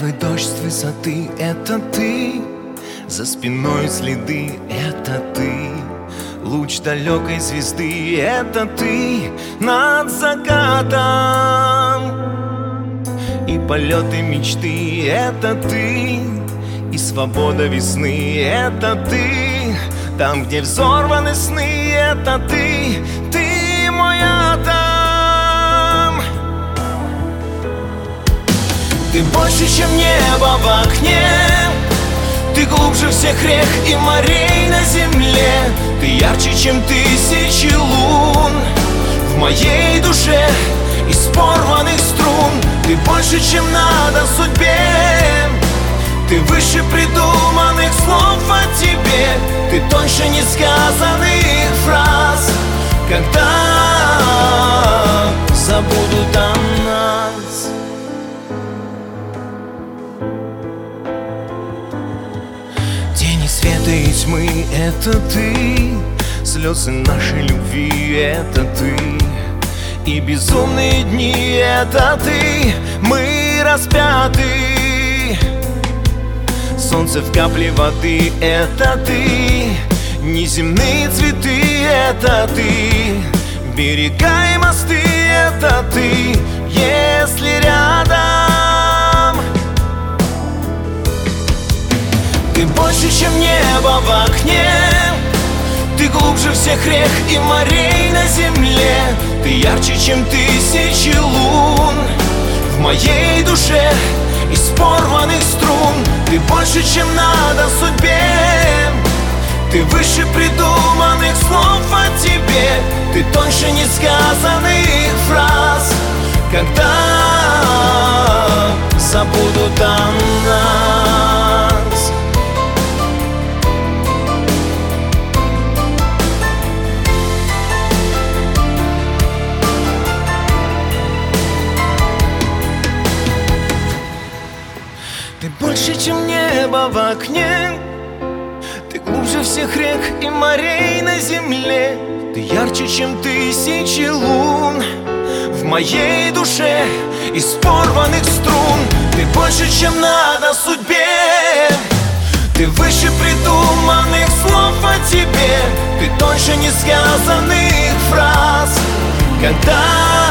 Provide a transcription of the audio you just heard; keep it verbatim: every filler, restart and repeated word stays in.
Первый дождь с высоты — это ты. За спиной следы — это ты. Луч далекой звезды — это ты. Над закатом и полеты мечты — это ты. И свобода весны — это ты. Там, где взорваны сны — это ты. Ты мой атом. Ты больше, чем небо в окне. Ты глубже всех рек и морей на земле. Ты ярче, чем тысячи лун в моей душе из порванных струн. Ты больше, чем надо судьбе. Ты выше придуманных слов о тебе. Ты тоньше несказанных фраз. Когда забудут о нас. Тени света и тьмы — это ты. Слезы нашей любви — это ты. И безумные дни — это ты. Мы распяты. Солнце в капле воды — это ты. Неземные цветы — это ты. Берега и мосты — это ты. Если рядом. Ты больше, чем небо в окне. Ты глубже всех рек и морей на земле. Ты ярче, чем тысячи лун в моей душе из порванных струн. Ты больше, чем надо судьбе. Ты выше придуманных слов о тебе. Ты тоньше несказанных фраз. Когда забудут о нас. Ты больше, чем небо в окне. Ты глубже всех рек и морей на земле. Ты ярче, чем тысячи лун в моей душе из порванных струн. Ты больше, чем надо судьбе. Ты выше придуманных слов о тебе. Ты тоньше несказанных фраз. Когда